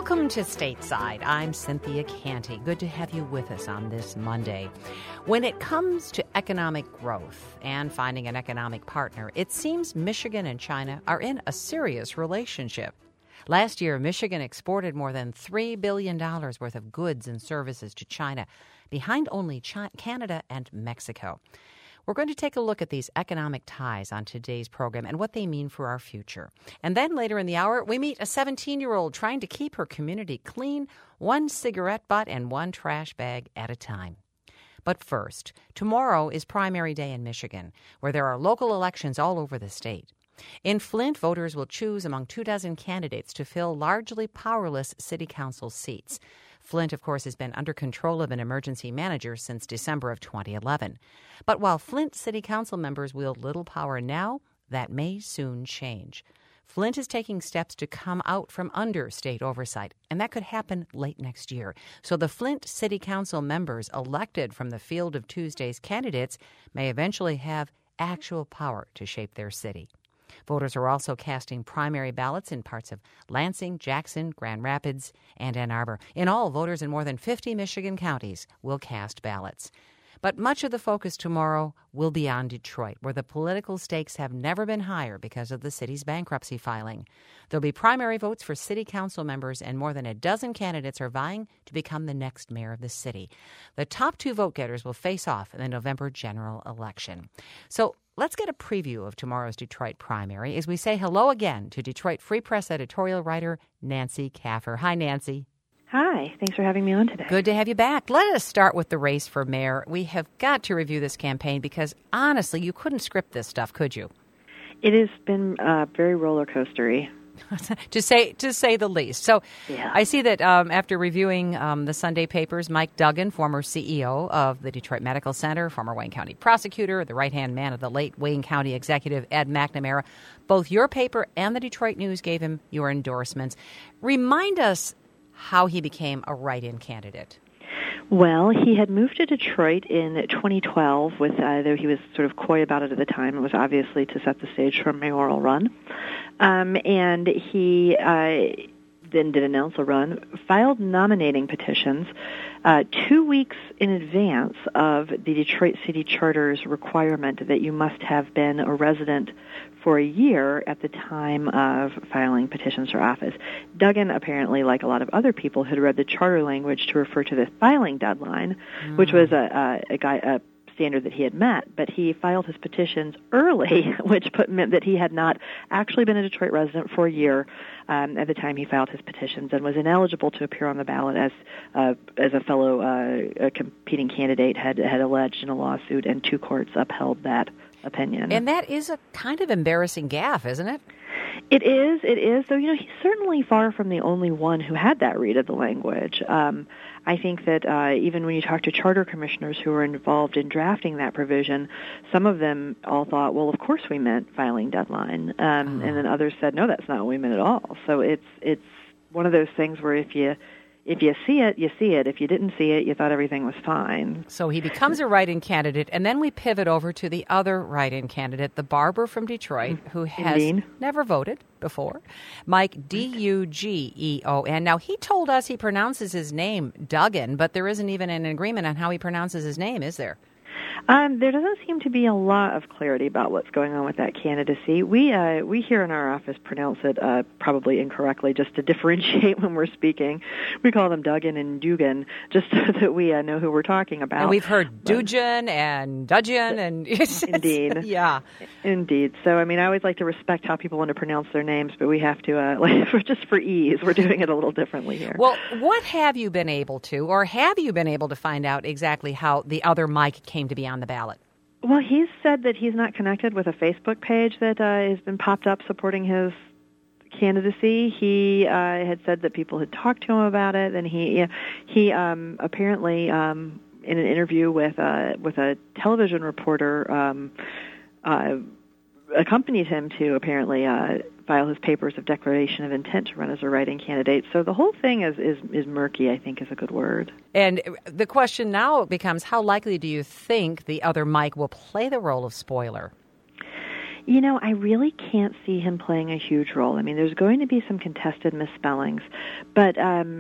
Welcome to Stateside. I'm Cynthia Canty. Good to have you with us on this Monday. When it comes to economic growth and finding an economic partner, it seems Michigan and China are in a serious relationship. Last year, Michigan exported more than $3 billion worth of goods and services to China, behind only Canada and Mexico. We're going to take a look at these economic ties on today's program and what they mean for our future. And then later in the hour, we meet a 17-year-old trying to keep her community clean, one cigarette butt and one trash bag at a time. But first, tomorrow is primary day in Michigan, where there are local elections all over the state. In Flint, voters will choose among 24 candidates to fill largely powerless city council seats. Flint, of course, has been under control of an emergency manager since December of 2011. But while Flint city council members wield little power now, that may soon change. Flint is taking steps to come out from under state oversight, and that could happen late next year. So the Flint city council members elected from the field of Tuesday's candidates may eventually have actual power to shape their city. Voters are also casting primary ballots in parts of Lansing, Jackson, Grand Rapids, and Ann Arbor. In all, voters in more than 50 Michigan counties will cast ballots. But much of the focus tomorrow will be on Detroit, where the political stakes have never been higher because of the city's bankruptcy filing. There'll be primary votes for city council members, and more than a dozen candidates are vying to become the next mayor of the city. The top two vote-getters will face off in the November general election. So let's get a preview of tomorrow's Detroit primary as we say hello again to Detroit Free Press editorial writer Nancy Kaffer. Hi, Nancy. Hi. Thanks for having me on today. Good to have you back. Let us start with the race for mayor. We have got to review this campaign because, honestly, you couldn't script this stuff, could you? It has been very roller coastery. to say the least. So yeah. I see that after reviewing the Sunday papers, Mike Duggan, former CEO of the Detroit Medical Center, former Wayne County prosecutor, the right-hand man of the late Wayne County executive Ed McNamara, both your paper and the Detroit News gave him your endorsements. Remind us how he became a write-in candidate. Well, he had moved to Detroit in 2012 though he was sort of coy about it at the time. It was obviously to set the stage for a mayoral run. And he then did announce a run, filed nominating petitions 2 weeks in advance of the Detroit City Charter's requirement that you must have been a resident for a year at the time of filing petitions for office. Duggan, apparently, like a lot of other people, had read the charter language to refer to the filing deadline, which was a standard that he had met, but he filed his petitions early, which meant that he had not actually been a Detroit resident for a year at the time he filed his petitions and was ineligible to appear on the ballot as a fellow competing candidate had alleged in a lawsuit, and two courts upheld that opinion. And that is a kind of embarrassing gaffe, isn't it? It is, though, he's certainly far from the only one who had that read of the language. I think that even when you talk to charter commissioners who were involved in drafting that provision, some of them all thought, well, of course we meant filing deadline, and then others said, no, that's not what we meant at all. So it's one of those things where if you see it, you see it. If you didn't see it, you thought everything was fine. So he becomes a write-in candidate, and then we pivot over to the other write-in candidate, the barber from Detroit, who has never voted before, Mike Dugeon. Now, he told us he pronounces his name Duggan, but there isn't even an agreement on how he pronounces his name, is there? There doesn't seem to be a lot of clarity about what's going on with that candidacy. We here in our office pronounce it probably incorrectly just to differentiate when we're speaking. We call them Duggan and Dugan just so that we know who we're talking about. And we've heard Dugan and Dudgeon and indeed, yeah, indeed. So I mean, I always like to respect how people want to pronounce their names, but we have to just for ease, we're doing it a little differently here. Well, what have you been able to, or have you been able to find out exactly how the other Mike came to be on the ballot? Well, he's said that he's not connected with a Facebook page that has been popped up supporting his candidacy. He had said that people had talked to him about it, and he apparently in an interview with a television reporter accompanied him to apparently file his papers of declaration of intent to run as a write-in candidate. So the whole thing is murky, I think is a good word. And the question now becomes, how likely do you think the other Mike will play the role of spoiler? I really can't see him playing a huge role. I mean, there's going to be some contested misspellings, but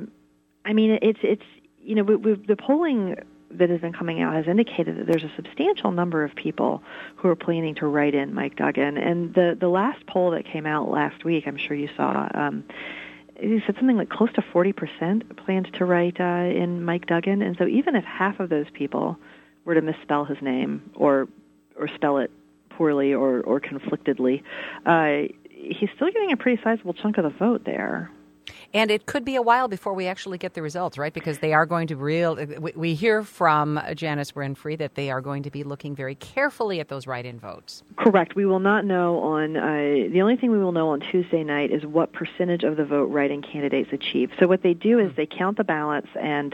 it's the polling that has been coming out has indicated that there's a substantial number of people who are planning to write in Mike Duggan. And the last poll that came out last week, I'm sure you saw, he said something like close to 40% planned to write in Mike Duggan. And so even if half of those people were to misspell his name or spell it poorly or conflictedly, he's still getting a pretty sizable chunk of the vote there. And it could be a while before we actually get the results, right? Because they are going to we hear from Janice Winfrey that they are going to be looking very carefully at those write-in votes. Correct. We will not know on, the only thing we will know on Tuesday night is what percentage of the vote write-in candidates achieve. So what they do is they count the ballots and,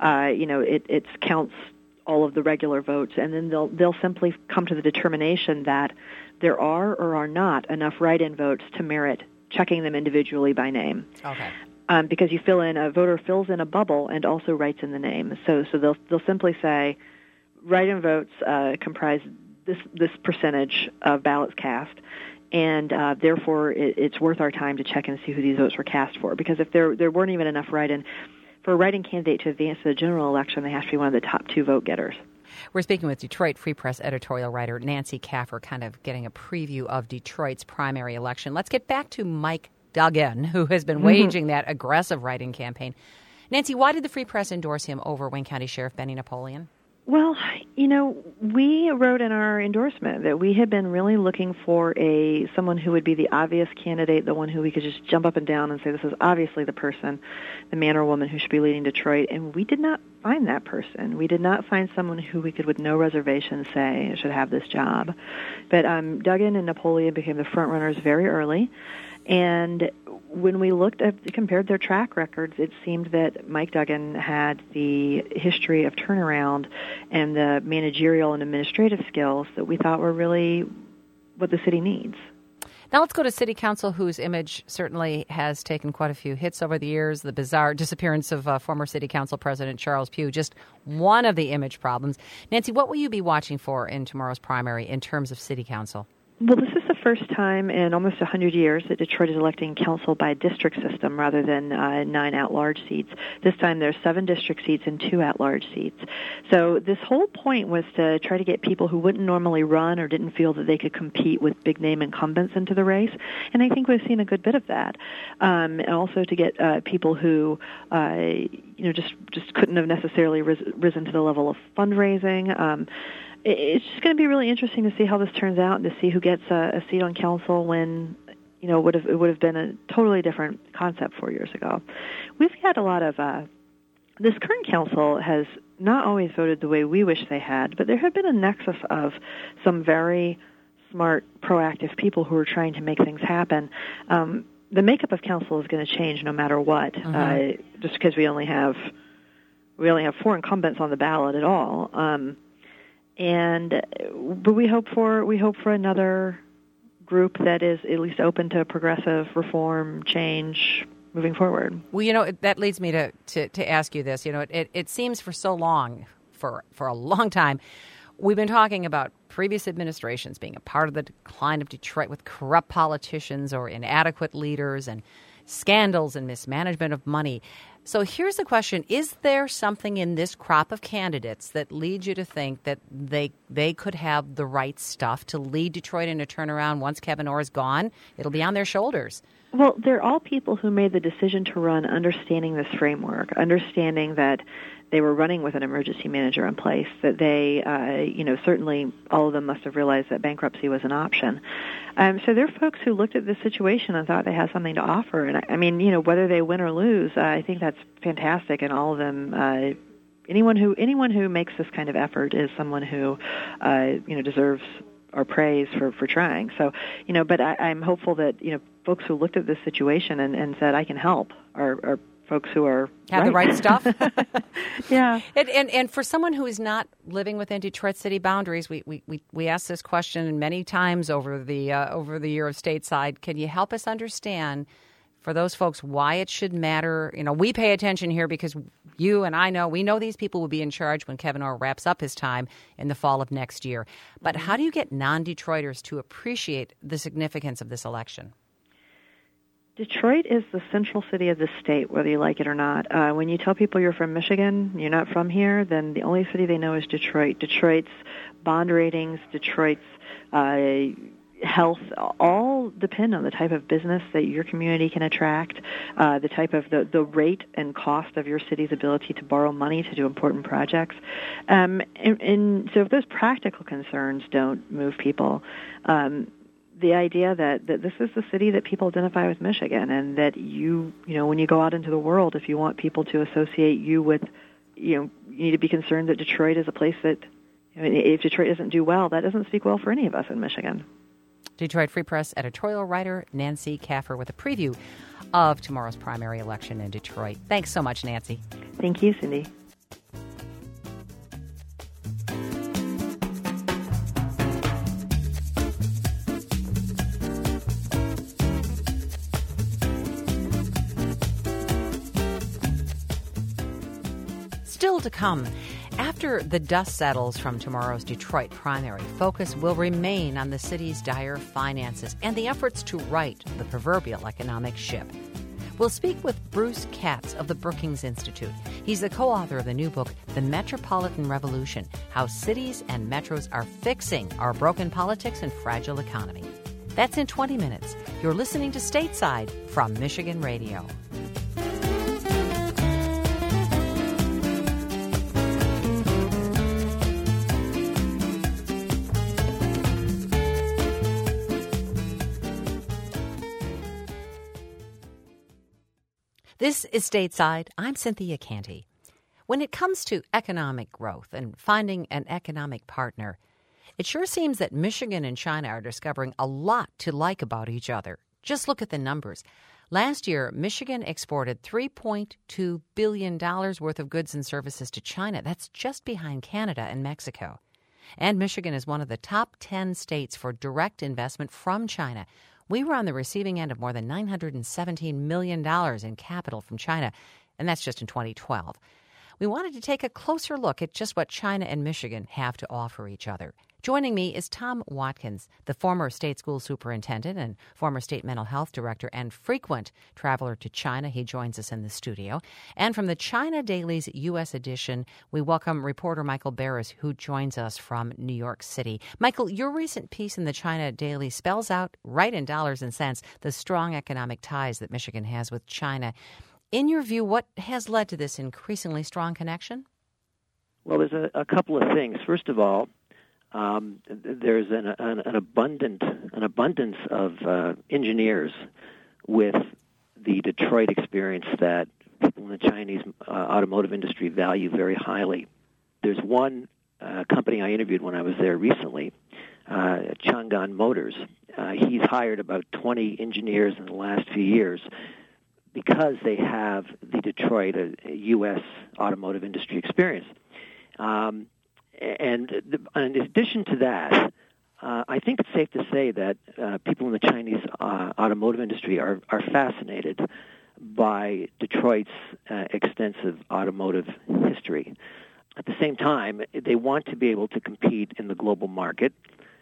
it counts all of the regular votes, and then they'll simply come to the determination that there are or are not enough write-in votes to merit checking them individually by name. Okay. Because a voter fills in a bubble and also writes in the name. So they'll simply say, write-in votes comprise this percentage of ballots cast, and therefore it's worth our time to check and see who these votes were cast for. Because if there weren't even enough write-in, for a write-in candidate to advance to the general election, they have to be one of the top 2 vote getters. We're speaking with Detroit Free Press editorial writer Nancy Kaffer, kind of getting a preview of Detroit's primary election. Let's get back to Mike Duggan, who has been waging that aggressive write-in campaign. Nancy, why did the Free Press endorse him over Wayne County Sheriff Benny Napoleon? Well, we wrote in our endorsement that we had been really looking for someone who would be the obvious candidate, the one who we could just jump up and down and say, this is obviously the person, the man or woman who should be leading Detroit. And we did not find that person. We did not find someone who we could, with no reservation, say should have this job. But Duggan and Napoleon became the front runners very early. And when we compared their track records, it seemed that Mike Duggan had the history of turnaround and the managerial and administrative skills that we thought were really what the city needs. Now let's go to City Council, whose image certainly has taken quite a few hits over the years. The bizarre disappearance of former City Council President Charles Pugh, just one of the image problems. Nancy, what will you be watching for in tomorrow's primary in terms of City Council? Well, this is the first time in almost 100 years that Detroit is electing council by district system rather than 9 at-large seats. This time there's 7 district seats and 2 at-large seats. So this whole point was to try to get people who wouldn't normally run or didn't feel that they could compete with big-name incumbents into the race, and I think we've seen a good bit of that. And also to get people who just couldn't have necessarily risen to the level of fundraising. It's just going to be really interesting to see how this turns out and to see who gets a seat on council when, it would have been a totally different concept 4 years ago. We've had a lot of, this current council has not always voted the way we wish they had, but there have been a nexus of some very smart, proactive people who are trying to make things happen. The makeup of council is going to change no matter what, just because we only have 4 incumbents on the ballot at all. But we hope for another group that is at least open to progressive reform, change, moving forward. Well, that leads me to ask you this. It seems for so long, for a long time, we've been talking about previous administrations being a part of the decline of Detroit with corrupt politicians or inadequate leaders and scandals and mismanagement of money. So here's the question. Is there something in this crop of candidates that leads you to think that they could have the right stuff to lead Detroit in a turnaround once Kevin Orr is gone? It'll be on their shoulders. Well, they're all people who made the decision to run understanding this framework, understanding that they were running with an emergency manager in place, that they, certainly all of them must have realized that bankruptcy was an option. So they're folks who looked at this situation and thought they had something to offer. And I mean, whether they win or lose, I think that's fantastic. And all of them, anyone who makes this kind of effort is someone who, deserves our praise for trying. So, but I'm hopeful that, folks who looked at this situation and said, I can help, are folks who have the right stuff. Yeah. And for someone who is not living within Detroit city boundaries, we asked this question many times over the year of stateside. Can you help us understand for those folks why it should matter? We pay attention here because you and I know, we know these people will be in charge when Kevin Orr wraps up his time in the fall of next year. But how do you get non-Detroiters to appreciate the significance of this election? Detroit is the central city of the state, whether you like it or not. When you tell people you're from Michigan, you're not from here, then the only city they know is Detroit. Detroit's bond ratings, Detroit's health, all depend on the type of business that your community can attract, the type of the rate and cost of your city's ability to borrow money to do important projects. And so if those practical concerns don't move people, the idea that this is the city that people identify with Michigan, and that you when you go out into the world, if you want people to associate you with, you need to be concerned that Detroit is a place that, if Detroit doesn't do well, that doesn't speak well for any of us in Michigan. Detroit Free Press editorial writer Nancy Kaffer with a preview of tomorrow's primary election in Detroit. Thanks so much, Nancy. Thank you, Cindy. Still to come, after the dust settles from tomorrow's Detroit primary, focus will remain on the city's dire finances and the efforts to right the proverbial economic ship. We'll speak with Bruce Katz of the Brookings Institute. He's the co-author of the new book, The Metropolitan Revolution, How Cities and Metros Are Fixing Our Broken Politics and Fragile Economy. That's in 20 minutes. You're listening to Stateside from Michigan Radio. This is Stateside. I'm Cynthia Canty. When it comes to economic growth and finding an economic partner, it sure seems that Michigan and China are discovering a lot to like about each other. Just look at the numbers. Last year, Michigan exported $3.2 billion worth of goods and services to China. That's just behind Canada and Mexico. And Michigan is one of the top 10 states for direct investment from China. We were on the receiving end of more than $917 million in capital from China, and that's just in 2012. We wanted to take a closer look at just what China and Michigan have to offer each other. Joining me is Tom Watkins, the former state school superintendent and former state mental health director and frequent traveler to China. He joins us in the studio. And from the China Daily's U.S. edition, we welcome reporter Michael Barris, who joins us from New York City. Michael, your recent piece in the China Daily spells out, right in dollars and cents, the strong economic ties that Michigan has with China. In your view, what has led to this increasingly strong connection? Well, there's a couple of things. First of all, there's an abundance of engineers with the Detroit experience that people in the Chinese automotive industry value very highly. There's one company I interviewed when I was there recently, Chang'an Motors. He's hired about 20 engineers in the last few years because they have the Detroit U.S. automotive industry experience. And in addition to that, I think it's safe to say that people in the Chinese automotive industry are fascinated by Detroit's extensive automotive history. At the same time, they want to be able to compete in the global market.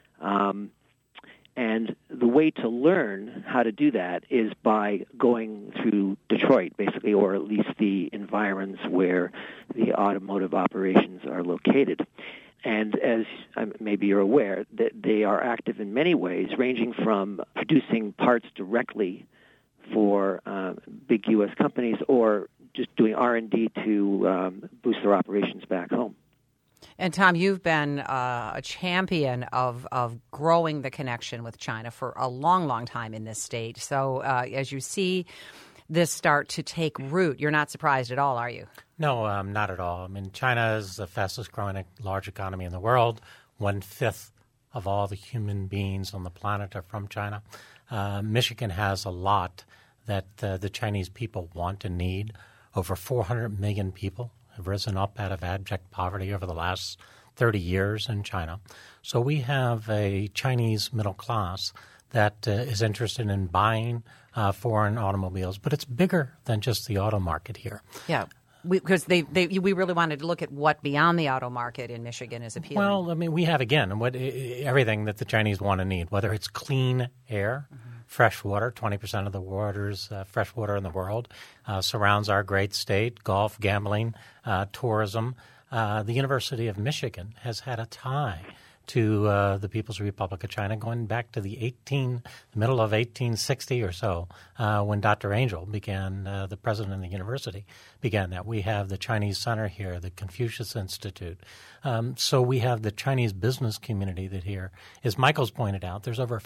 And the way to learn how to do that is by going through Detroit, basically, or at least the environs where the automotive operations are located. And as maybe you're aware, that they are active in many ways, ranging from producing parts directly for big U.S. companies or just doing R&D to boost their operations back home. And, Tom, you've been a champion of growing the connection with China for a long, long time in this state. So as you see this start to take root, you're not surprised at all, are you? No, not at all. I mean, China is the fastest growing large economy in the world. 1/5 of all the human beings on the planet are from China. Michigan has a lot that the Chinese people want and need. Over 400 million people have risen up out of abject poverty over the last 30 years in China. So we have a Chinese middle class that is interested in buying foreign automobiles. But it's bigger than just the auto market here. Yeah. Because we really wanted to look at what beyond the auto market in Michigan is appealing. Well, I mean, we have, again, everything that the Chinese want and need, whether it's clean air, fresh water. 20% of the water's fresh water in the world surrounds our great state, golf, gambling, tourism. The University of Michigan has had a tie to the People's Republic of China going back to the middle of 1860 or so, when Dr. Angel began, the president of the university, began that. We have the Chinese Center here, the Confucius Institute. So we have the Chinese business community that here, as Michael's pointed out, there's over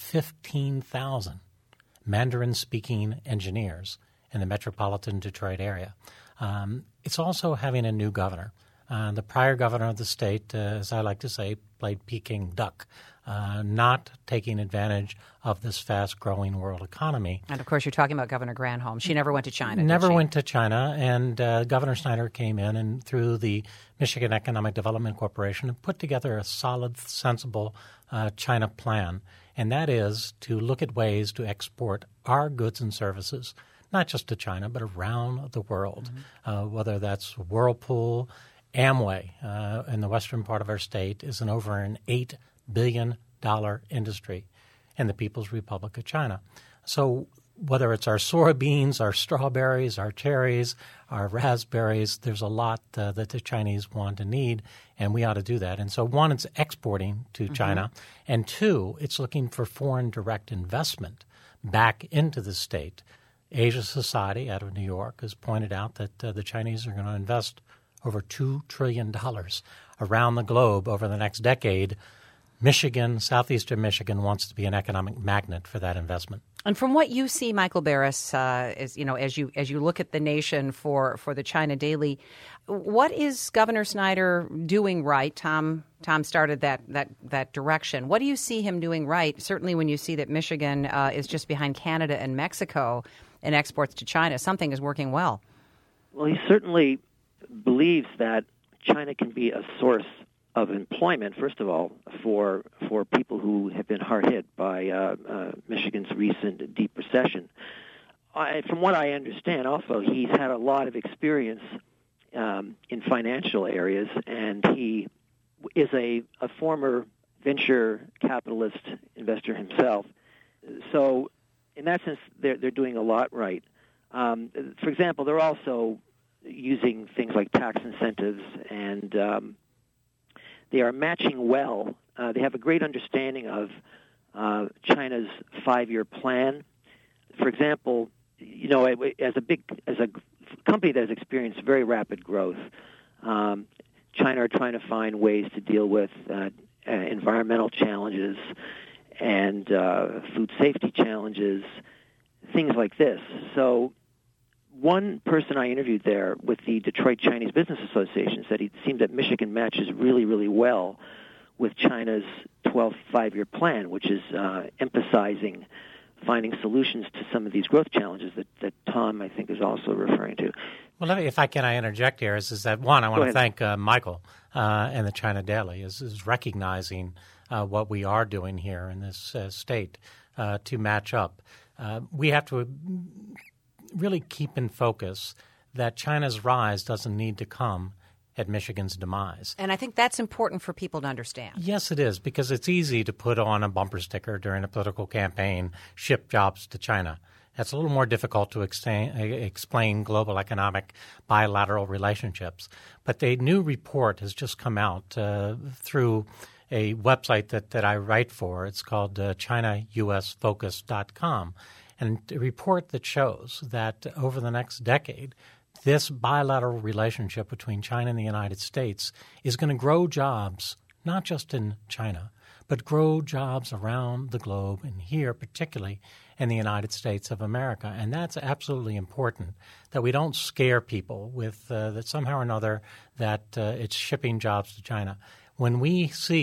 15,000 Mandarin-speaking engineers in the metropolitan Detroit area. It's also having a new governor. The prior governor of the state, as I like to say, played Peking duck, not taking advantage of this fast-growing world economy. And, of course, you're talking about Governor Granholm. She never went to China, Never went to China, and Governor Snyder came in and through the Michigan Economic Development Corporation and put together a solid, sensible China plan, and that is to look at ways to export our goods and services, not just to China, but around the world, whether that's Whirlpool, Amway in the western part of our state is over an $8 billion industry in the People's Republic of China. So whether it's our soybeans, our strawberries, our cherries, our raspberries, there's a lot that the Chinese want and need, and we ought to do that. And so, one, it's exporting to China, and two, it's looking for foreign direct investment back into the state. Asia Society out of New York has pointed out that the Chinese are going to invest over $2 trillion around the globe over the next decade. Michigan, southeastern Michigan, wants to be an economic magnet for that investment. And from what you see, Michael Barris, as you look at the nation for the China Daily, what is Governor Snyder doing right? Tom started that direction. What do you see him doing right? Certainly, when you see that Michigan is just behind Canada and Mexico in exports to China, something is working well. Well, he certainly believes that China can be a source of employment, first of all, for people who have been hard hit by Michigan's recent deep recession. From what I understand, also, he's had a lot of experience in financial areas, and he is a former venture capitalist investor himself. So, in that sense, they're doing a lot right. For example, they're also using things like tax incentives, and they are matching well. They have a great understanding of China's 5-year plan. For example, as a company that has experienced very rapid growth, China are trying to find ways to deal with environmental challenges and food safety challenges, things like this. So, one person I interviewed there with the Detroit Chinese Business Association said it seemed that Michigan matches really, really well with China's 12th 5-year plan, which is emphasizing finding solutions to some of these growth challenges that Tom, I think, is also referring to. Well, if I interject here, is that, one, I want to thank Michael and the China Daily is recognizing what we are doing here in this state to match up. We have to really keep in focus that China's rise doesn't need to come at Michigan's demise. And I think that's important for people to understand. Yes, it is, because it's easy to put on a bumper sticker during a political campaign, ship jobs to China. It's a little more difficult to explain global economic bilateral relationships. But a new report has just come out through a website that I write for. It's called ChinaUSFocus.com. And a report that shows that over the next decade, this bilateral relationship between China and the United States is going to grow jobs, not just in China, but grow jobs around the globe, and here particularly in the United States of America. And that's absolutely important, that we don't scare people with that somehow or another that it's shipping jobs to China. When we see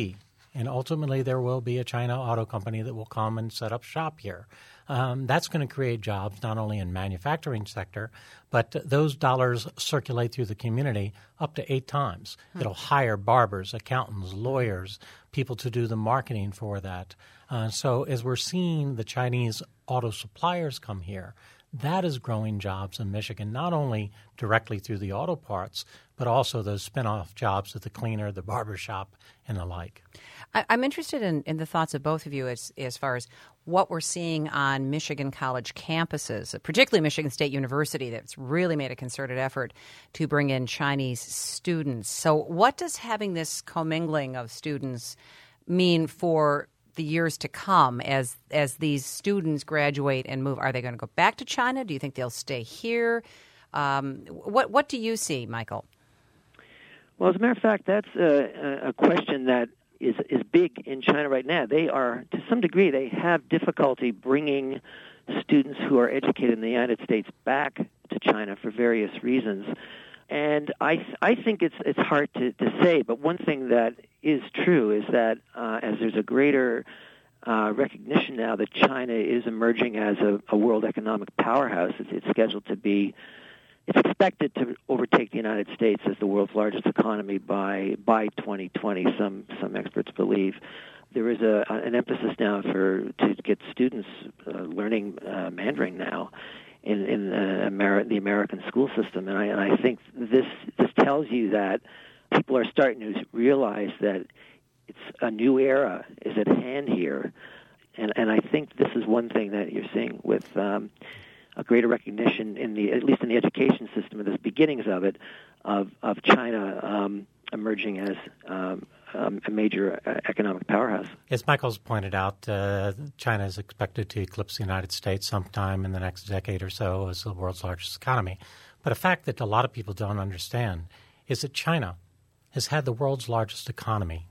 and ultimately there will be a China auto company that will come and set up shop here. That's going to create jobs not only in manufacturing sector, but those dollars circulate through the community up to 8 times. It'll hire barbers, accountants, lawyers, people to do the marketing for that. So as we're seeing the Chinese auto suppliers come here, that is growing jobs in Michigan, not only directly through the auto parts, but also those spin-off jobs at the cleaner, the barber shop, and the like. I'm interested in the thoughts of both of you as far as what we're seeing on Michigan college campuses, particularly Michigan State University, that's really made a concerted effort to bring in Chinese students. So what does having this commingling of students mean for the years to come as these students graduate and move? Are they going to go back to China? Do you think they'll stay here? What do you see, Michael? Well, as a matter of fact, that's a question that is big in China right now. They are, to some degree, they have difficulty bringing students who are educated in the United States back to China for various reasons. And I think it's hard to say, but one thing that is true is that as there's a greater recognition now that China is emerging as a world economic powerhouse, it's scheduled to be, it's expected to overtake the United States as the world's largest economy by 2020. Some experts believe. There is an emphasis now to get students learning Mandarin now in the American school system, and I think this tells you that people are starting to realize that it's a new era is at hand here, and I think this is one thing that you're seeing with a greater recognition at least in the education system, and the beginnings of it, of China emerging as a major economic powerhouse. As Michael's pointed out, China is expected to eclipse the United States sometime in the next decade or so as the world's largest economy. But a fact that a lot of people don't understand is that China has had the world's largest economy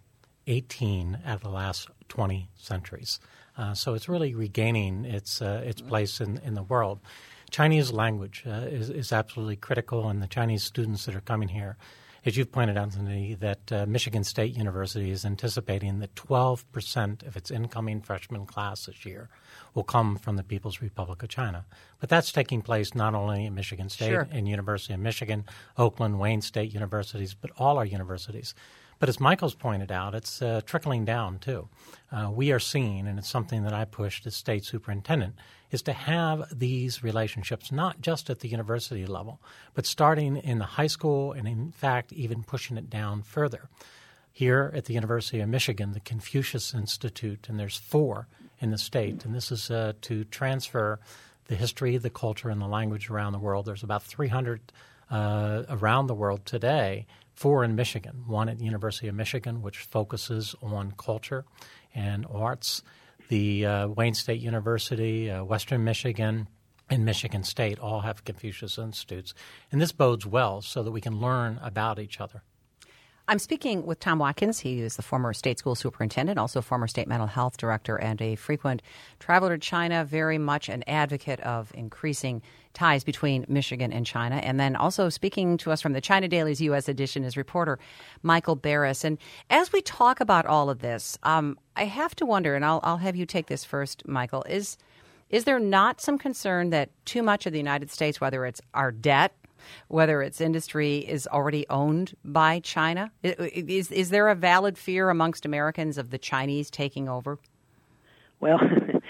18 out of the last 20 centuries. So it's really regaining its place in the world. Chinese language is absolutely critical, and the Chinese students that are coming here, as you've pointed out, Anthony, that Michigan State University is anticipating that 12% of its incoming freshman class this year will come from the People's Republic of China. But that's taking place not only at Michigan State and University of Michigan, Oakland, Wayne State universities, but all our universities. But as Michael's pointed out, it's trickling down, too. We are seeing, and it's something that I pushed as state superintendent, is to have these relationships not just at the university level, but starting in the high school and, in fact, even pushing it down further. Here at the University of Michigan, the Confucius Institute, and there's 4 in the state, and this is to transfer the history, the culture, and the language around the world. There's about 300 around the world today, 4 in Michigan, one at the University of Michigan, which focuses on culture and arts. The Wayne State University, Western Michigan, and Michigan State all have Confucius Institutes. And this bodes well so that we can learn about each other. I'm speaking with Tom Watkins. He is the former state school superintendent, also former state mental health director, and a frequent traveler to China, very much an advocate of increasing ties between Michigan and China. And then also speaking to us from the China Daily's U.S. edition is reporter Michael Barris. And as we talk about all of this, I have to wonder, and I'll have you take this first, Michael, is there not some concern that too much of the United States, whether it's our debt, whether its industry is already owned by China? Is there a valid fear amongst Americans of the Chinese taking over? Well,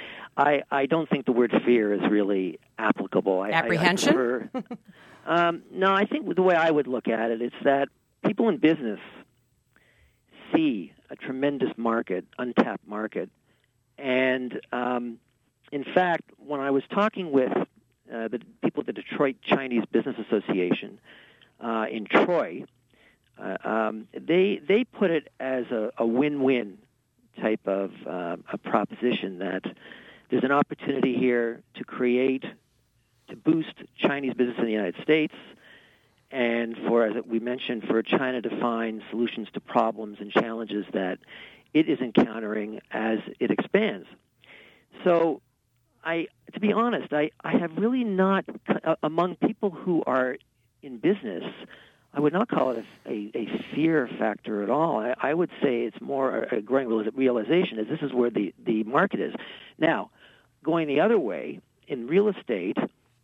I don't think the word fear is really applicable. Apprehension? No, I think the way I would look at it is that people in business see a tremendous market, untapped market. And in fact, when I was talking with the people at the Detroit Chinese Business Association in Troy, they put it as a win-win type of a proposition that there's an opportunity here to boost Chinese business in the United States, and as we mentioned, for China to find solutions to problems and challenges that it is encountering as it expands. So, to be honest, I have really not, among people who are in business, I would not call it a fear factor at all. I would say it's more a growing realization that this is where the market is. Now, going the other way, in real estate,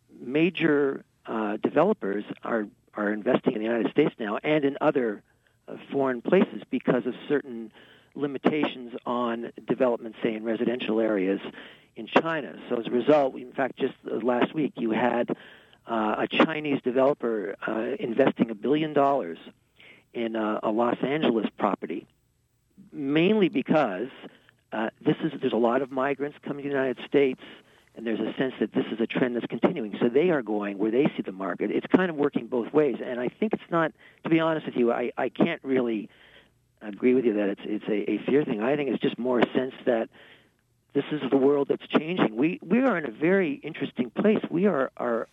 major developers are investing in the United States now and in other foreign places because of certain limitations on development, say, in residential areas in China. So as a result, in fact, just last week, you had a Chinese developer investing $1 billion in a Los Angeles property, mainly because there's a lot of migrants coming to the United States, and there's a sense that this is a trend that's continuing. So they are going where they see the market. It's kind of working both ways, and I think it's not, to be honest with you, I can't really agree with you that it's a fear thing. I think it's just more a sense that this is the world that's changing. We are in a very interesting place. We have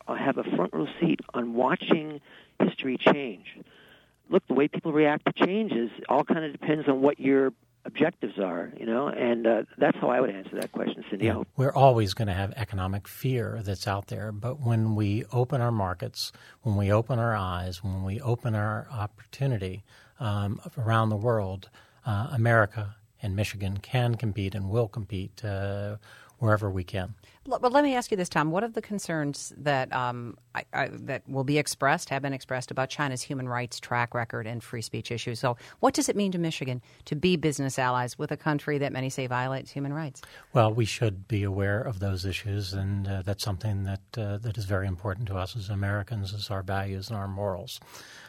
a front row seat on watching history change. Look, the way people react to change all kind of depends on what your objectives are, and that's how I would answer that question, Cindy. Yeah, we're always going to have economic fear that's out there, but when we open our markets, when we open our eyes, when we open our opportunity around the world, America and Michigan can compete and will compete wherever we can. But let me ask you this, Tom. What are the concerns that that will be expressed, have been expressed about China's human rights track record and free speech issues? So what does it mean to Michigan to be business allies with a country that many say violates human rights? Well, we should be aware of those issues, and that's something that is very important to us as Americans, as our values and our morals.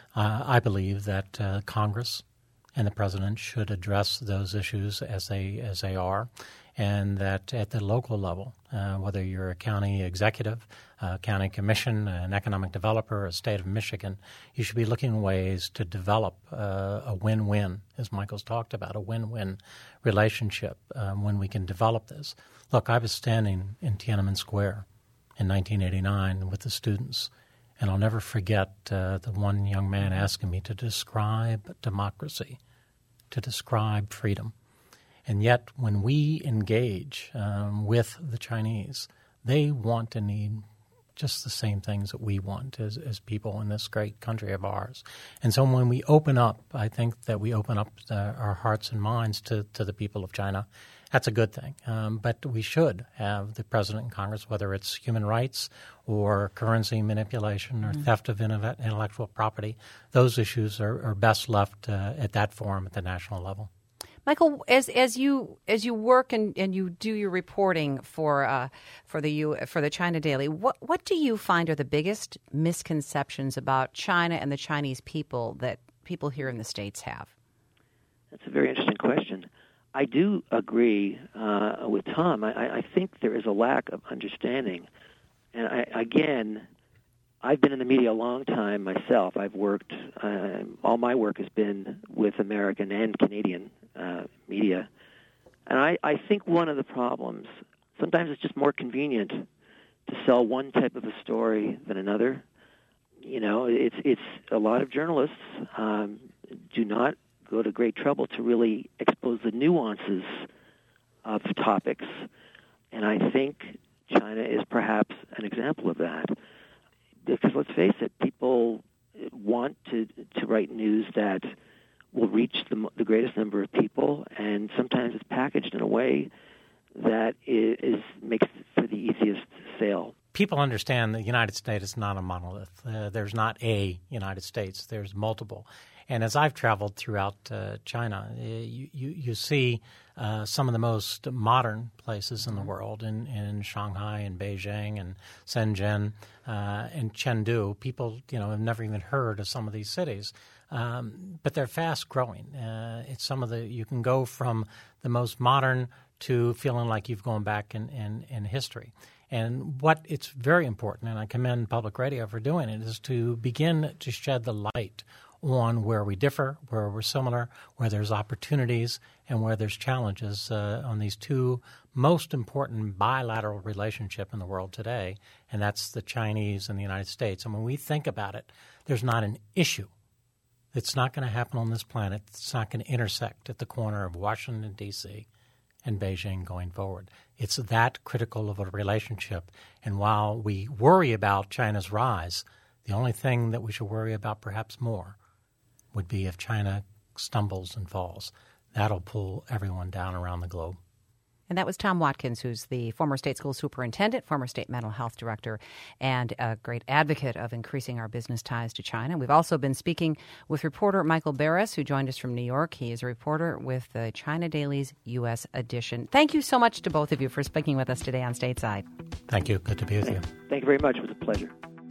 I believe that Congress and the president should address those issues as they are, and that at the local level, whether you're a county executive, a county commission, an economic developer, a state of Michigan, you should be looking at ways to develop a win-win, as Michael's talked about, a win-win relationship when we can develop this. Look, I was standing in Tiananmen Square in 1989 with the students, and I'll never forget the one young man asking me to describe democracy, to describe freedom. And yet when we engage with the Chinese, they want and need just the same things that we want as people in this great country of ours. And so when we open up, I think that we open up our hearts and minds to the people of China. That's a good thing. But we should have the president and Congress, whether it's human rights or currency manipulation or theft of intellectual property, those issues are best left at that forum at the national level. Michael, as you work and you do your reporting for the China Daily, what do you find are the biggest misconceptions about China and the Chinese people that people here in the States have? That's a very interesting question. I do agree with Tom. I think there is a lack of understanding. And I've been in the media a long time myself. I've worked, all my work has been with American and Canadian media. And I think one of the problems, sometimes it's just more convenient to sell one type of a story than another. It's a lot of journalists do not go to great trouble to really expose the nuances of topics. And I think China is perhaps an example of that. Because let's face it, people want to write news that will reach the greatest number of people, and sometimes it's packaged in a way that makes for the easiest sale. People understand the United States is not a monolith. There's not a United States. There's multiple. And as I've traveled throughout China, you see some of the most modern places in the world, in Shanghai and Beijing and Shenzhen and Chengdu. People, have never even heard of some of these cities, but they're fast growing. It's you can go from the most modern to feeling like you've gone back in history. And it's very important, and I commend public radio for doing it, is to begin to shed the light on where we differ, where we're similar, where there's opportunities, and where there's challenges on these two most important bilateral relationship in the world today, and that's the Chinese and the United States. And when we think about it, there's not an issue that's not going to happen on this planet that's not going to intersect at the corner of Washington, D.C. and Beijing going forward. It's that critical of a relationship. And while we worry about China's rise, The only thing that we should worry about perhaps more would be if China stumbles and falls. That'll pull everyone down around the globe. And that was Tom Watkins, who's the former state school superintendent, former state mental health director, and a great advocate of increasing our business ties to China. We've also been speaking with reporter Michael Barris, who joined us from New York. He is a reporter with the China Daily's U.S. edition. Thank you so much to both of you for speaking with us today on Stateside. Thank you. Good to be with you. Thank you very much. It was a pleasure.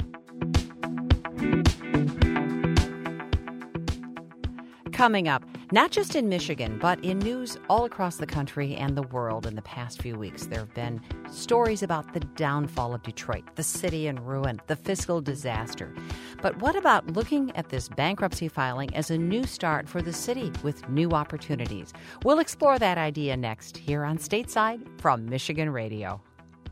Coming up, not just in Michigan, but in news all across the country and the world in the past few weeks, there have been stories about the downfall of Detroit, the city in ruin, the fiscal disaster. But what about looking at this bankruptcy filing as a new start for the city with new opportunities? We'll explore that idea next here on Stateside from Michigan Radio.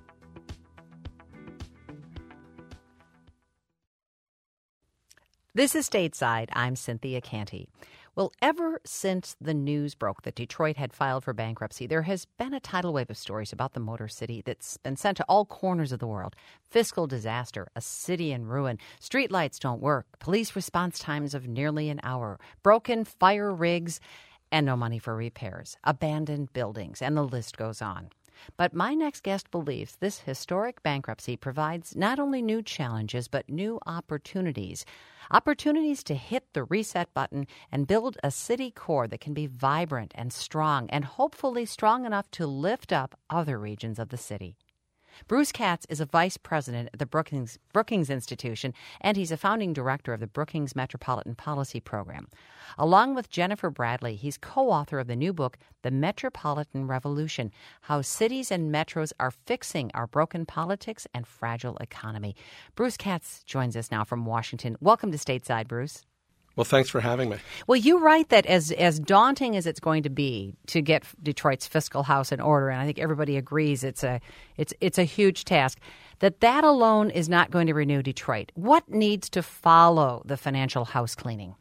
This is Stateside. I'm Cynthia Canty. Well, ever since the news broke that Detroit had filed for bankruptcy, there has been a tidal wave of stories about the Motor City that's been sent to all corners of the world. Fiscal disaster, a city in ruin, streetlights don't work, police response times of nearly an hour, broken fire rigs, and no money for repairs, abandoned buildings, and the list goes on. But my next guest believes this historic bankruptcy provides not only new challenges, but new opportunities. Opportunities to hit the reset button and build a city core that can be vibrant and strong, and hopefully strong enough to lift up other regions of the city. Bruce Katz is a vice president at the Brookings Institution, and he's a founding director of the Brookings Metropolitan Policy Program. Along with Jennifer Bradley, he's co-author of the new book, The Metropolitan Revolution, How Cities and Metros Are Fixing Our Broken Politics and Fragile Economy. Bruce Katz joins us now from Washington. Welcome to Stateside, Bruce. Well, thanks for having me. Well, you write that as daunting as it's going to be to get Detroit's fiscal house in order, and I think everybody agrees it's a huge task, that alone is not going to renew Detroit. What needs to follow the financial house cleaning?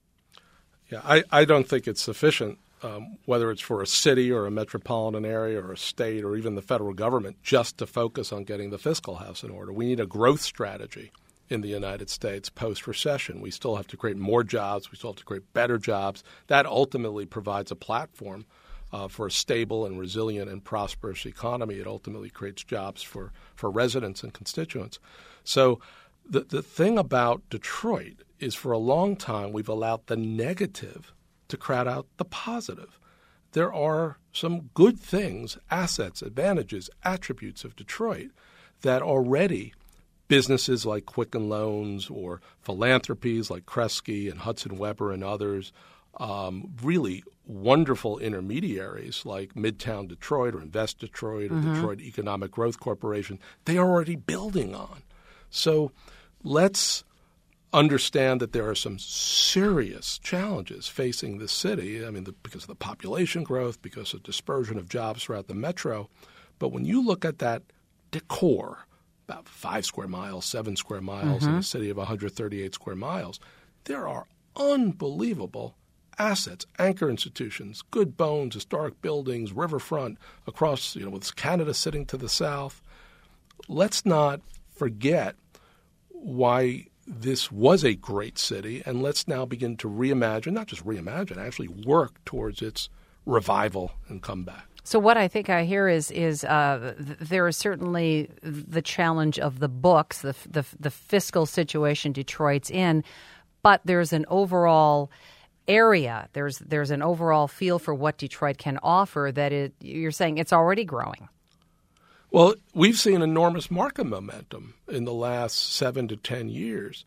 Yeah, I don't think it's sufficient, whether it's for a city or a metropolitan area or a state or even the federal government, just to focus on getting the fiscal house in order. We need a growth strategy in the United States post-recession. We still have to create more jobs. We still have to create better jobs. That ultimately provides a platform for a stable and resilient and prosperous economy. It ultimately creates jobs for residents and constituents. So the thing about Detroit is for a long time we've allowed the negative to crowd out the positive. There are some good things, assets, advantages, attributes of Detroit that already businesses like Quicken Loans or philanthropies like Kresge and Hudson Weber and others, really wonderful intermediaries like Midtown Detroit or Invest Detroit or Detroit Economic Growth Corporation, they are already building on. So let's understand that there are some serious challenges facing this city, because of the population growth, because of dispersion of jobs throughout the metro. But when you look at that decor, about 5 square miles, 7 square miles in a city of 138 square miles, there are unbelievable assets, anchor institutions, good bones, historic buildings, riverfront across, with Canada sitting to the south. Let's not forget why this was a great city, and let's now begin to reimagine, not just reimagine, actually work towards its revival and comeback. So what I think I hear is there is certainly the challenge of the books, the fiscal situation Detroit's in, but there's an overall area, there's an overall feel for what Detroit can offer that you're saying it's already growing. Well, we've seen enormous market momentum in the last 7 to 10 years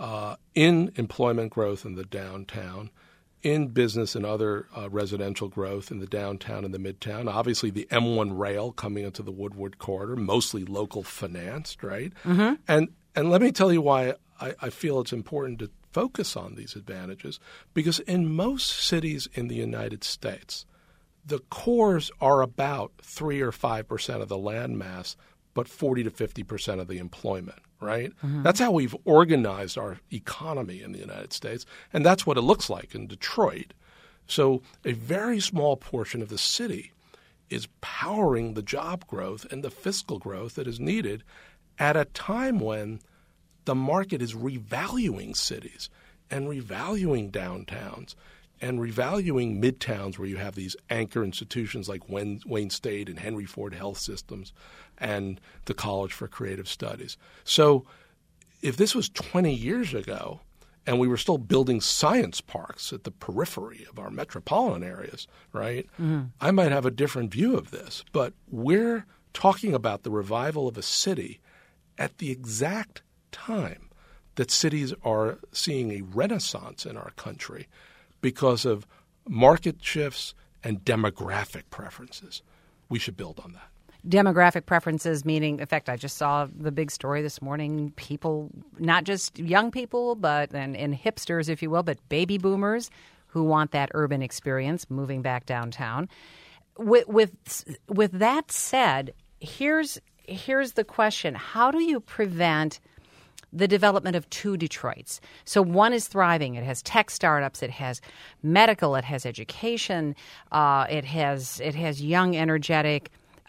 in employment growth in the downtown, in business and other residential growth in the downtown and the midtown. Obviously, the M1 rail coming into the Woodward corridor, mostly local financed, right? Mm-hmm. And let me tell you why I feel it's important to focus on these advantages, because in most cities in the United States, the cores are about 3 or 5% of the land mass, but 40 to 50% of the employment, right? Mm-hmm. That's how we've organized our economy in the United States, and that's what it looks like in Detroit. So a very small portion of the city is powering the job growth and the fiscal growth that is needed at a time when the market is revaluing cities and revaluing downtowns and revaluing midtowns where you have these anchor institutions like Wayne State and Henry Ford Health Systems and the College for Creative Studies. So if this was 20 years ago and we were still building science parks at the periphery of our metropolitan areas, right, I might have a different view of this. But we're talking about the revival of a city at the exact time that cities are seeing a renaissance in our country because of market shifts and demographic preferences. We should build on that. Demographic preferences, meaning, in fact, I just saw the big story this morning, people, not just young people, but and hipsters, if you will, but baby boomers who want that urban experience moving back downtown. With that said, here's the question. How do you prevent the development of two Detroits? So one is thriving. It has tech startups. It has medical. It has education. It has young, energetic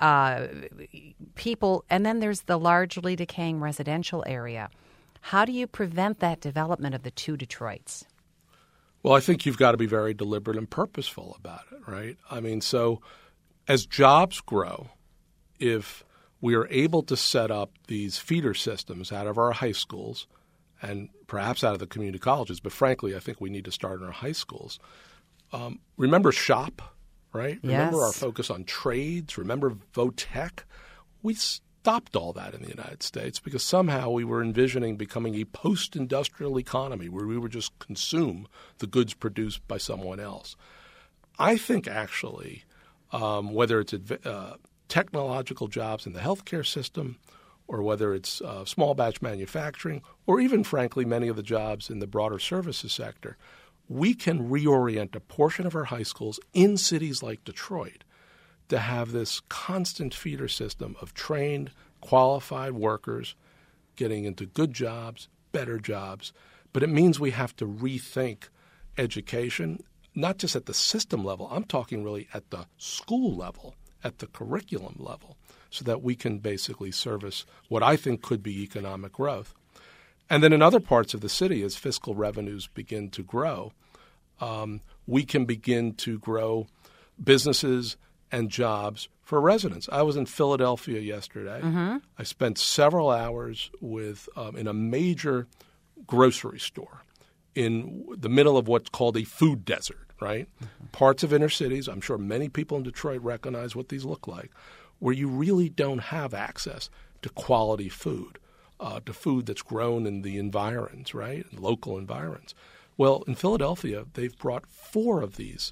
people. And then there's the largely decaying residential area. How do you prevent that development of the two Detroits? Well, I think you've got to be very deliberate and purposeful about it, right? I mean, so as jobs grow, if we are able to set up these feeder systems out of our high schools and perhaps out of the community colleges, but frankly, I think we need to start in our high schools. Remember SHOP, right? Yes. Remember our focus on trades? Remember VOTEC? We stopped all that in the United States because somehow we were envisioning becoming a post-industrial economy where we would just consume the goods produced by someone else. I think actually whether it's technological jobs in the healthcare system or whether it's small batch manufacturing or even, frankly, many of the jobs in the broader services sector, we can reorient a portion of our high schools in cities like Detroit to have this constant feeder system of trained, qualified workers getting into good jobs, better jobs. But it means we have to rethink education, not just at the system level. I'm talking really at the school level, at the curriculum level, so that we can basically service what I think could be economic growth. And then in other parts of the city, as fiscal revenues begin to grow, we can begin to grow businesses and jobs for residents. I was in Philadelphia yesterday. I spent several hours in a major grocery store in the middle of what's called a food desert, right? Parts of inner cities, I'm sure many people in Detroit recognize what these look like, where you really don't have access to quality food, to food that's grown in the environs, right, in local environs. Well, in Philadelphia, they've brought 4 of these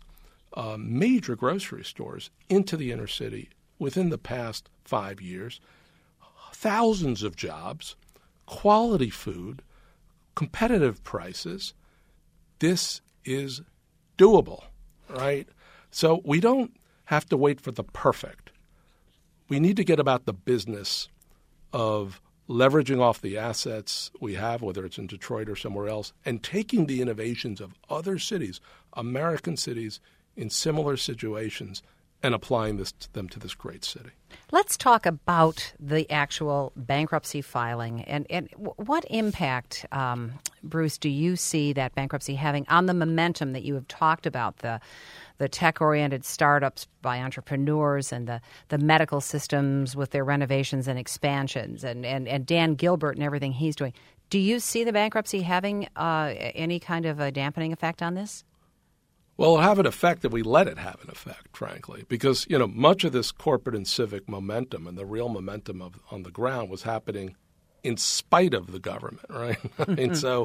major grocery stores into the inner city within the past 5 years. Thousands of jobs, quality food, competitive prices. This is doable, right? So we don't have to wait for the perfect. We need to get about the business of leveraging off the assets we have, whether it's in Detroit or somewhere else, and taking the innovations of other cities, American cities, in similar situations and applying them to this great city. Let's talk about the actual bankruptcy filing and what impact, Bruce, do you see that bankruptcy having on the momentum that you have talked about, the tech-oriented startups by entrepreneurs and the medical systems with their renovations and expansions and Dan Gilbert and everything he's doing. Do you see the bankruptcy having any kind of a dampening effect on this? Well, it'll have an effect if we let it have an effect, frankly, because, much of this corporate and civic momentum and the real momentum on the ground was happening in spite of the government, right? I mean, so,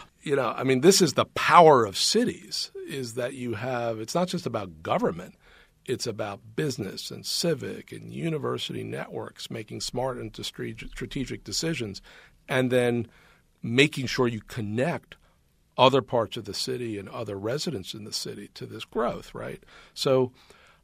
this is the power of cities is that it's not just about government. It's about business and civic and university networks making smart and strategic decisions and then making sure you connect other parts of the city and other residents in the city to this growth, right? So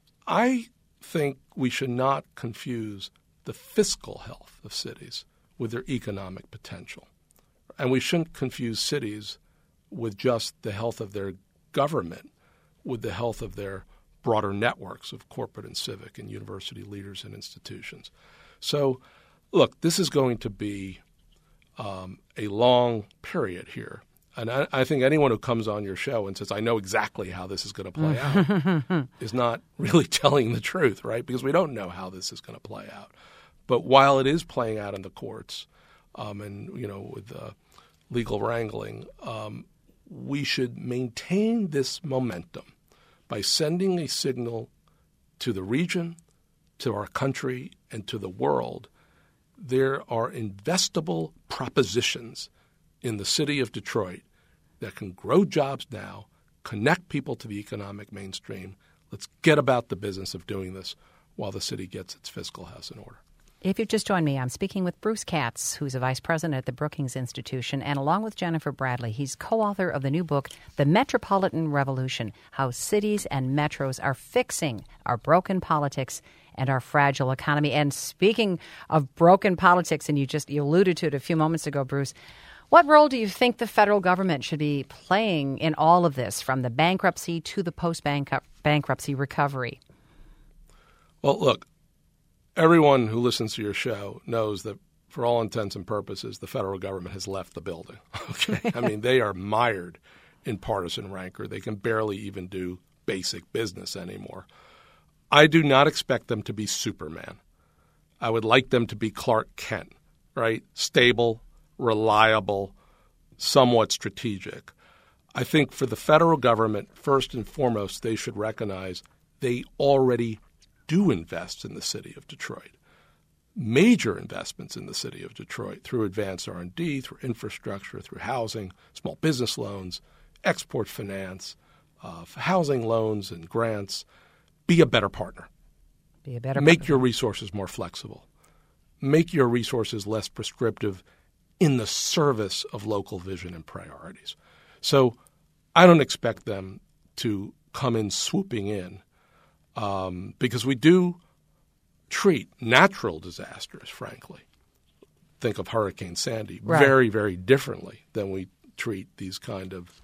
I think we should not confuse the fiscal health of cities with their economic potential. And we shouldn't confuse cities with just the health of their government with the health of their broader networks of corporate and civic and university leaders and institutions. So, look, this is going to be a long period here. And I think anyone who comes on your show and says, I know exactly how this is going to play out, is not really telling the truth, right? Because we don't know how this is going to play out. But while it is playing out in the courts and, with legal wrangling, we should maintain this momentum by sending a signal to the region, to our country, and to the world. There are investable propositions in the city of Detroit that can grow jobs now, connect people to the economic mainstream. Let's get about the business of doing this while the city gets its fiscal house in order. If you've just joined me, I'm speaking with Bruce Katz, who's a vice president at the Brookings Institution, and along with Jennifer Bradley, he's co-author of the new book, The Metropolitan Revolution, How Cities and Metros Are Fixing Our Broken Politics and Our Fragile Economy. And speaking of broken politics, and you alluded to it a few moments ago, Bruce, what role do you think the federal government should be playing in all of this, from the bankruptcy to the post-bankruptcy recovery? Well, look, everyone who listens to your show knows that for all intents and purposes, the federal government has left the building. Okay, I mean, they are mired in partisan rancor. They can barely even do basic business anymore. I do not expect them to be Superman. I would like them to be Clark Kent, right? Stable, reliable, somewhat strategic. I think for the federal government, first and foremost, they should recognize they already do invest in the city of Detroit. Major investments in the city of Detroit through advanced R&D, through infrastructure, through housing, small business loans, export finance, housing loans and grants. Be a better partner. Make your resources more flexible. Make your resources less prescriptive in the service of local vision and priorities. So I don't expect them to come in swooping in because we do treat natural disasters, frankly. Think of Hurricane Sandy, right, very, very differently than we treat these kind of,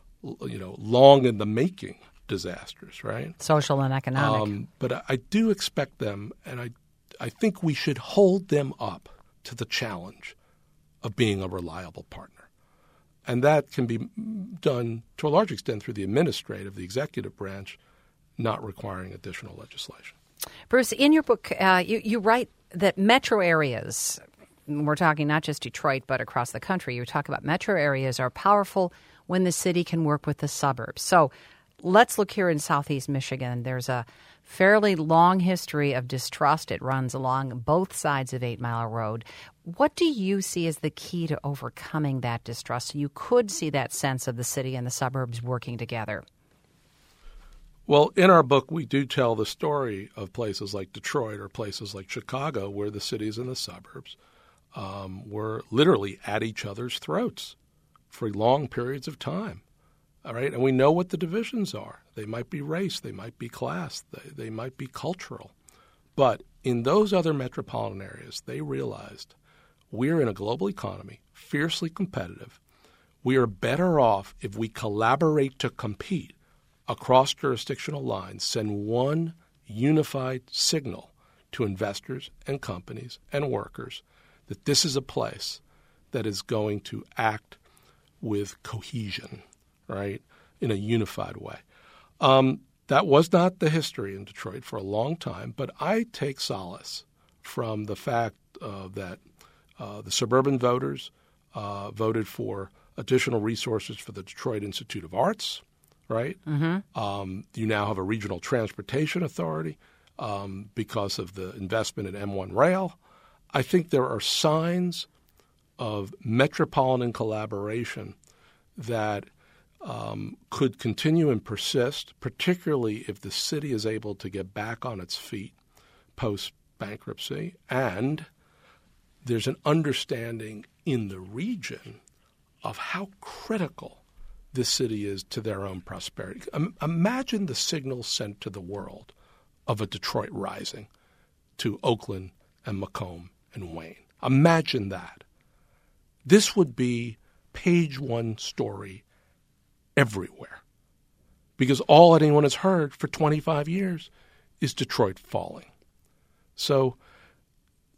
long in the making disasters, right? Social and economic. But I do expect them, and I think we should hold them up to the challenge of being a reliable partner. And that can be done to a large extent through the the executive branch, not requiring additional legislation. Bruce, in your book, you write that metro areas, we're talking not just Detroit, but across the country, you talk about metro areas are powerful when the city can work with the suburbs. So let's look here in southeast Michigan. There's a fairly long history of distrust. It runs along both sides of 8 Mile Road. What do you see as the key to overcoming that distrust so you could see that sense of the city and the suburbs working together? Well, in our book, we do tell the story of places like Detroit or places like Chicago where the cities and the suburbs were literally at each other's throats for long periods of time. All right, and we know what the divisions are. They might be race, they might be class, they might be cultural. But in those other metropolitan areas, they realized we're in a global economy, fiercely competitive. We are better off if we collaborate to compete across jurisdictional lines, send one unified signal to investors and companies and workers that this is a place that is going to act with cohesion, right, in a unified way. That was not the history in Detroit for a long time, but I take solace from the fact that the suburban voters voted for additional resources for the Detroit Institute of Arts, right? Mm-hmm. You now have a regional transportation authority because of the investment in M1 Rail. I think there are signs of metropolitan collaboration that could continue and persist, particularly if the city is able to get back on its feet post-bankruptcy. And there's an understanding in the region of how critical this city is to their own prosperity. Imagine the signal sent to the world of a Detroit rising to Oakland and Macomb and Wayne. Imagine that. This would be page one story everywhere because all anyone has heard for 25 years is Detroit falling. So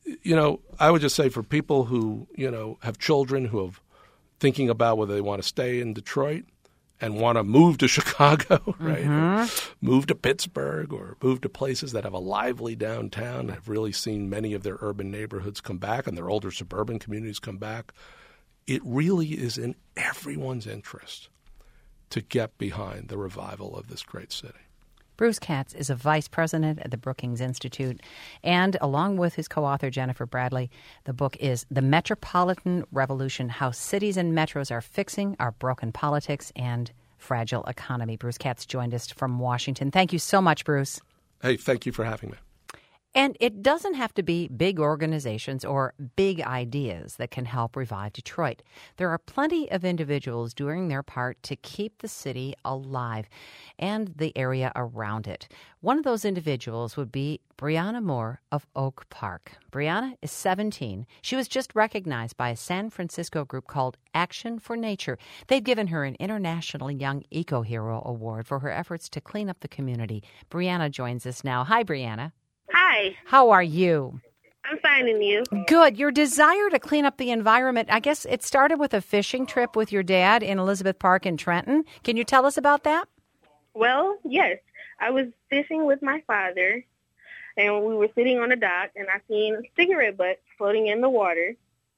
I would just say for people who, have children who are thinking about whether they want to stay in Detroit and want to move to Chicago, right? Mm-hmm. Move to Pittsburgh or move to places that have a lively downtown, have really seen many of their urban neighborhoods come back and their older suburban communities come back. It really is in everyone's interest to get behind the revival of this great city. Bruce Katz is a vice president at the Brookings Institute, and along with his co-author Jennifer Bradley, the book is The Metropolitan Revolution: How Cities and Metros Are Fixing Our Broken Politics and Fragile Economy. Bruce Katz joined us from Washington. Thank you so much, Bruce. Hey, thank you for having me. And it doesn't have to be big organizations or big ideas that can help revive Detroit. There are plenty of individuals doing their part to keep the city alive and the area around it. One of those individuals would be Brianna Moore of Oak Park. Brianna is 17. She was just recognized by a San Francisco group called Action for Nature. They've given her an International Young Eco-Hero Award for her efforts to clean up the community. Brianna joins us now. Hi, Brianna. Hi. How are you? I'm fine, and you? Good. Your desire to clean up the environment, I guess it started with a fishing trip with your dad in Elizabeth Park in Trenton. Can you tell us about that? Well, yes. I was fishing with my father, and we were sitting on a dock, and I seen cigarette butts floating in the water.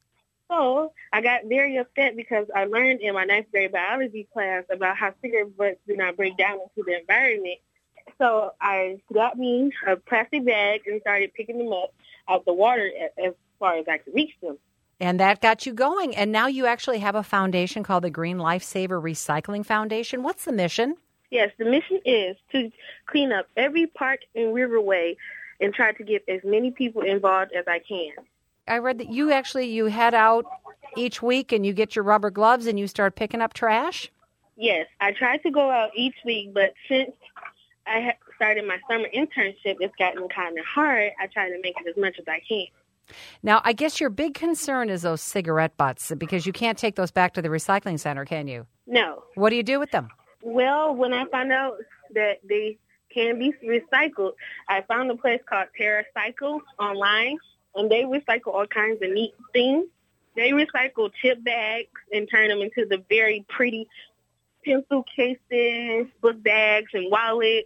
So I got very upset because I learned in my 9th grade biology class about how cigarette butts do not break down into the environment. So I got me a plastic bag and started picking them up out the water as far as I could reach them. And that got you going. And now you actually have a foundation called the Green Lifesaver Recycling Foundation. What's the mission? Yes, the mission is to clean up every park and riverway and try to get as many people involved as I can. I read that you head out each week and you get your rubber gloves and you start picking up trash? Yes, I try to go out each week, but since I started my summer internship, it's gotten kind of hard. I try to make it as much as I can. Now, I guess your big concern is those cigarette butts because you can't take those back to the recycling center, can you? No. What do you do with them? Well, when I found out that they can be recycled, I found a place called TerraCycle online, and they recycle all kinds of neat things. They recycle chip bags and turn them into the very pretty pencil cases, book bags, and wallets.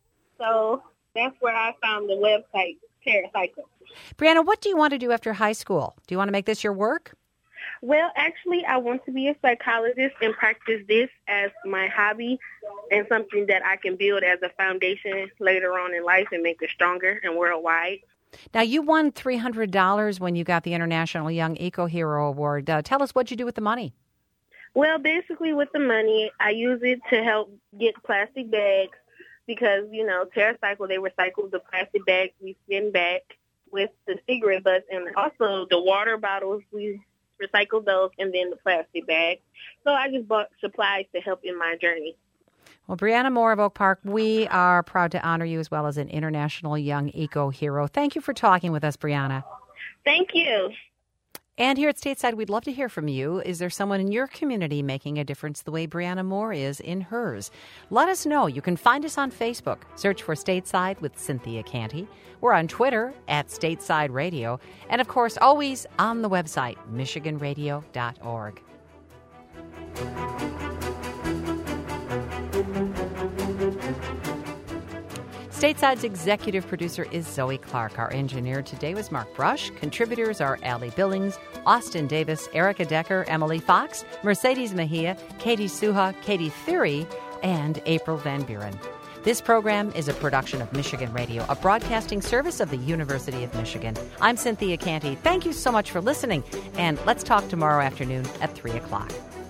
So that's where I found the website, TerraCycle. Brianna, what do you want to do after high school? Do you want to make this your work? Well, actually, I want to be a psychologist and practice this as my hobby and something that I can build as a foundation later on in life and make it stronger and worldwide. Now, you won $300 when you got the International Young Eco-Hero Award. Tell us what you do with the money. Well, basically with the money, I use it to help get plastic bags because, TerraCycle, they recycle the plastic bags we send back with the cigarette butts and also the water bottles. We recycle those and then the plastic bags. So I just bought supplies to help in my journey. Well, Brianna Moore of Oak Park, we are proud to honor you as well as an International Young Eco-Hero. Thank you for talking with us, Brianna. Thank you. And here at Stateside, we'd love to hear from you. Is there someone in your community making a difference the way Brianna Moore is in hers? Let us know. You can find us on Facebook. Search for Stateside with Cynthia Canty. We're on Twitter at Stateside Radio. And, of course, always on the website, MichiganRadio.org. Stateside's executive producer is Zoe Clark. Our engineer today was Mark Brush. Contributors are Allie Billings, Austin Davis, Erica Decker, Emily Fox, Mercedes Mejia, Katie Suha, Katie Thury, and April Van Buren. This program is a production of Michigan Radio, a broadcasting service of the University of Michigan. I'm Cynthia Canty. Thank you so much for listening, and let's talk tomorrow afternoon at 3 o'clock.